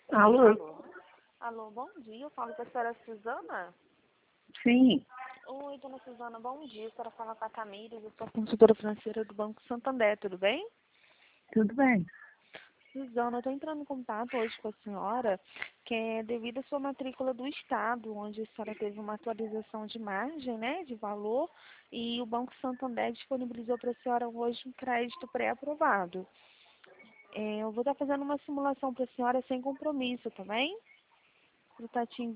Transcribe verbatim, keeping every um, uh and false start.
Alô? Alô? Alô, bom dia. Eu falo com a senhora Suzana. Sim, Oi, dona Suzana, bom dia. A senhora fala com a Tamires, eu sou consultora financeira do Banco Santander, tudo bem? tudo bem. Suzana, eu estou entrando em contato hoje com a senhora, que é devido à sua matrícula do Estado, onde a senhora teve uma atualização de margem, né, de valor, e o Banco Santander disponibilizou para a senhora hoje um crédito pré-aprovado. É, eu vou estar fazendo uma simulação para a senhora sem compromisso, tá bem? Para estar te